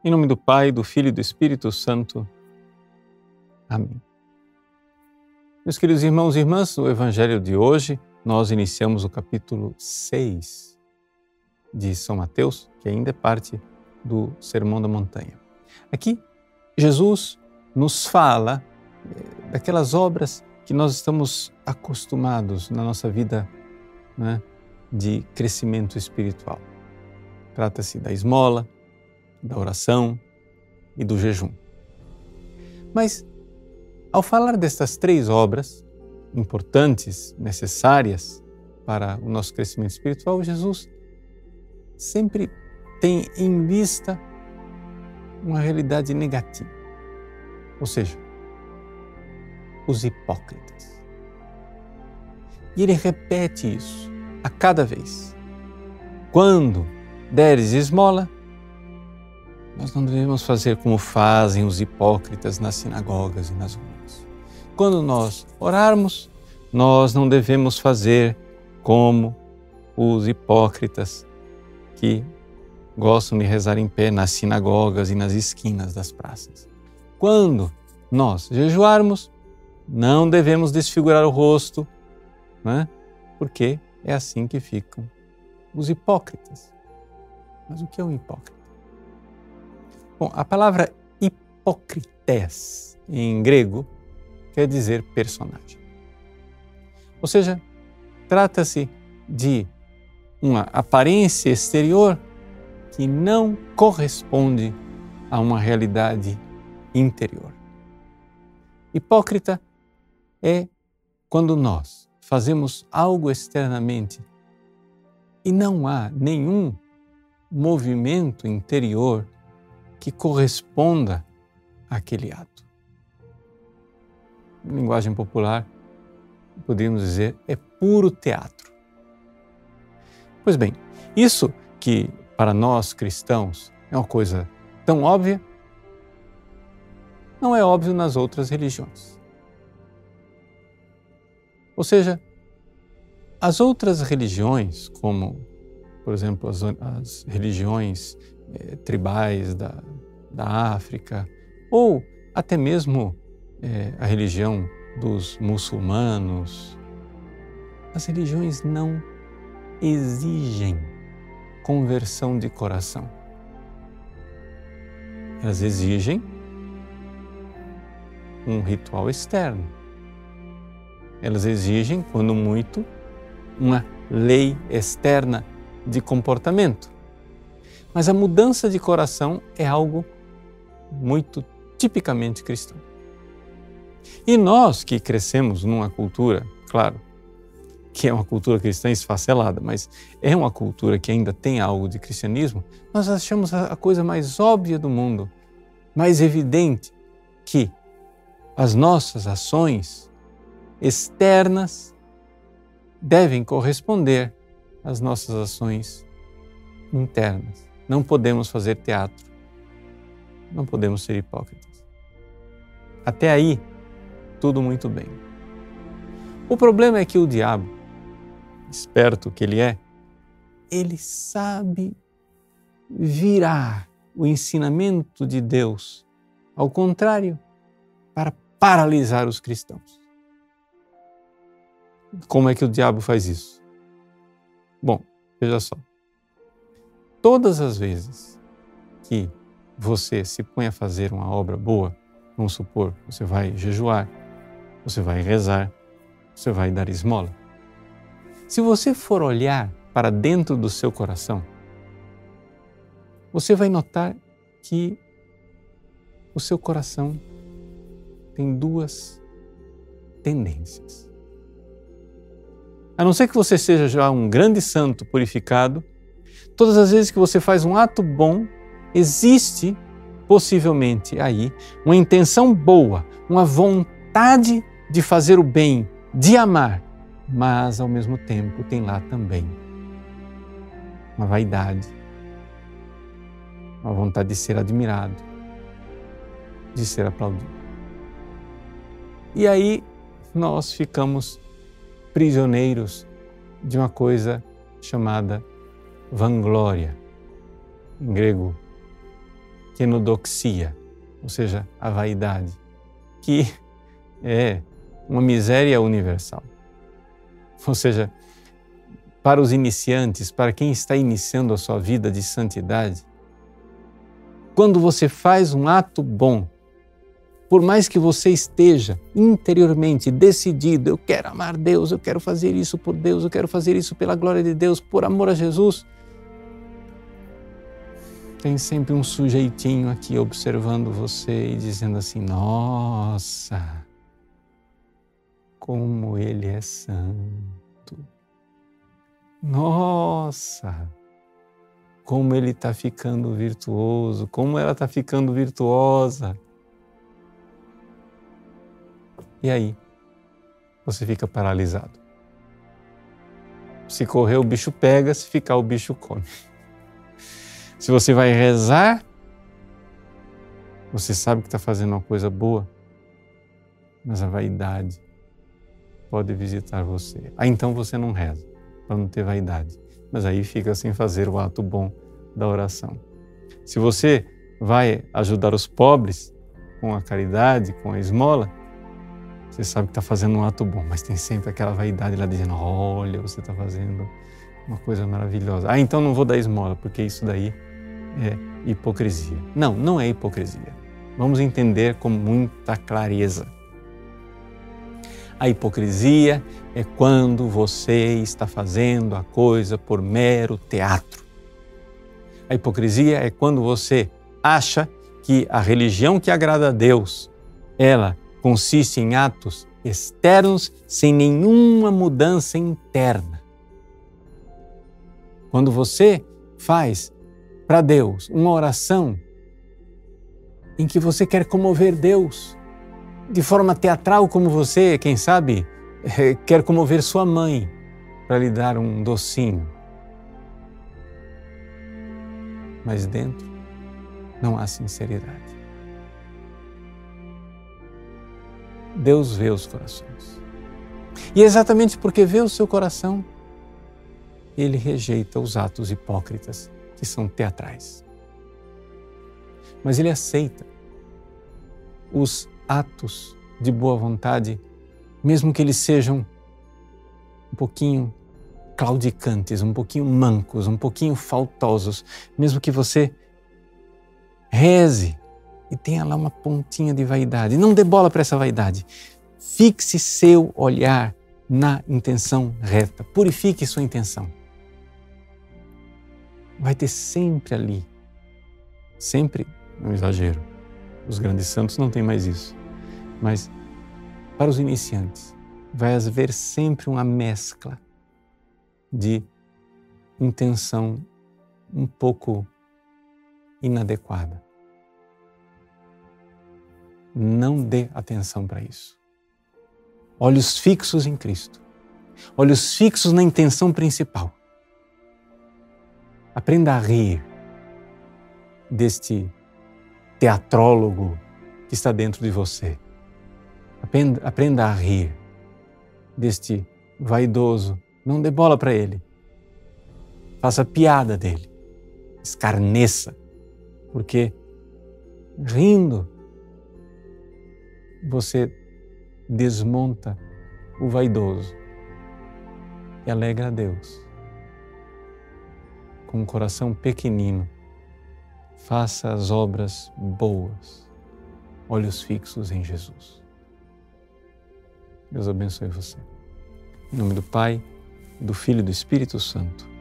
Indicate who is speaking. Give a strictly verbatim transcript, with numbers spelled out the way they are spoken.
Speaker 1: Em nome do Pai, do Filho e do Espírito Santo. Amém. Meus queridos irmãos e irmãs, no Evangelho de hoje, nós iniciamos o capítulo seis de São Mateus, que ainda é parte do Sermão da Montanha. Aqui, Jesus nos fala daquelas obras que nós estamos acostumados na nossa vida, né, de crescimento espiritual. Trata-se da esmola, da oração e do jejum. Mas, ao falar destas três obras importantes, necessárias para o nosso crescimento espiritual, Jesus sempre tem em vista uma realidade negativa, ou seja, os hipócritas. E ele repete isso a cada vez. Quando deres esmola, nós não devemos fazer como fazem os hipócritas nas sinagogas e nas ruas. Quando nós orarmos, nós não devemos fazer como os hipócritas que gostam de rezar em pé nas sinagogas e nas esquinas das praças. Quando nós jejuarmos, não devemos desfigurar o rosto, né? Porque é assim que ficam os hipócritas. Mas o que é um hipócrita? Bom, a palavra hipócrites em grego quer dizer personagem. Ou seja, trata-se de uma aparência exterior que não corresponde a uma realidade interior. Hipócrita é quando nós fazemos algo externamente e não há nenhum movimento interior que corresponda àquele ato. Em linguagem popular, poderíamos dizer, é puro teatro. Pois bem, isso que para nós cristãos é uma coisa tão óbvia, não é óbvio nas outras religiões. Ou seja, as outras religiões, como, por exemplo, as, as religiões eh, tribais da, da África, ou até mesmo eh, a religião dos muçulmanos, as religiões não exigem conversão de coração. Elas exigem um ritual externo. Elas exigem, quando muito, uma lei externa de comportamento. Mas a mudança de coração é algo muito tipicamente cristão. E nós que crescemos numa cultura, claro, que é uma cultura cristã esfacelada, mas é uma cultura que ainda tem algo de cristianismo, nós achamos a coisa mais óbvia do mundo, mais evidente, que as nossas ações externas devem corresponder às nossas ações internas. Não podemos fazer teatro, não podemos ser hipócritas. Até aí, tudo muito bem. O problema é que o diabo, esperto que ele é, ele sabe virar o ensinamento de Deus ao contrário, para paralisar os cristãos. Como é que o diabo faz isso? Bom, veja só. Todas as vezes que você se põe a fazer uma obra boa, vamos supor, você vai jejuar, você vai rezar, você vai dar esmola. Se você for olhar para dentro do seu coração, você vai notar que o seu coração tem duas tendências. A não ser que você seja já um grande santo purificado, todas as vezes que você faz um ato bom, existe possivelmente aí uma intenção boa, uma vontade de fazer o bem, de amar, mas ao mesmo tempo tem lá também uma vaidade, uma vontade de ser admirado, de ser aplaudido. E aí nós ficamos prisioneiros de uma coisa chamada vanglória, em grego quenodoxia, ou seja, a vaidade, que é uma miséria universal. Ou seja, para os iniciantes, para quem está iniciando a sua vida de santidade, quando você faz um ato bom, por mais que você esteja interiormente decidido, eu quero amar Deus, eu quero fazer isso por Deus, eu quero fazer isso pela glória de Deus, por amor a Jesus, tem sempre um sujeitinho aqui observando você e dizendo assim, nossa, como ele é santo. Nossa, como ele está ficando virtuoso, como ela está ficando virtuosa. E aí, você fica paralisado. Se correr, o bicho pega, se ficar, o bicho come. Se você vai rezar, você sabe que está fazendo uma coisa boa, mas a vaidade pode visitar você. Aí então você não reza, para não ter vaidade. Mas aí fica sem fazer o ato bom da oração. Se você vai ajudar os pobres com a caridade, com a esmola, você sabe que está fazendo um ato bom, mas tem sempre aquela vaidade lá dizendo, olha, você está fazendo uma coisa maravilhosa. Ah, então não vou dar esmola, porque isso daí é hipocrisia. Não, não é hipocrisia. Vamos entender com muita clareza. A hipocrisia é quando você está fazendo a coisa por mero teatro. A hipocrisia é quando você acha que a religião que agrada a Deus, ela consiste em atos externos sem nenhuma mudança interna. Quando você faz para Deus uma oração em que você quer comover Deus de forma teatral, como você, quem sabe, quer comover sua mãe para lhe dar um docinho. Mas dentro não há sinceridade. Deus vê os corações. E exatamente porque vê o seu coração, Ele rejeita os atos hipócritas que são teatrais. Mas Ele aceita os atos de boa vontade, mesmo que eles sejam um pouquinho claudicantes, um pouquinho mancos, um pouquinho faltosos, mesmo que você reze e tenha lá uma pontinha de vaidade. Não dê bola para essa vaidade. Fixe seu olhar na intenção reta. Purifique sua intenção. Vai ter sempre ali, sempre, não exagero, os grandes santos não têm mais isso, mas para os iniciantes vai haver sempre uma mescla de intenção um pouco inadequada. Não dê atenção para isso. Olhos fixos em Cristo. Olhos fixos na intenção principal. Aprenda a rir deste teatrólogo que está dentro de você. Aprenda, aprenda a rir deste vaidoso. Não dê bola para ele. Faça piada dele. Escarneça. Porque rindo, você desmonta o vaidoso e alegra a Deus. Com um coração pequenino, faça as obras boas, olhos fixos em Jesus. Deus abençoe você. Em nome do Pai, do Filho e do Espírito Santo.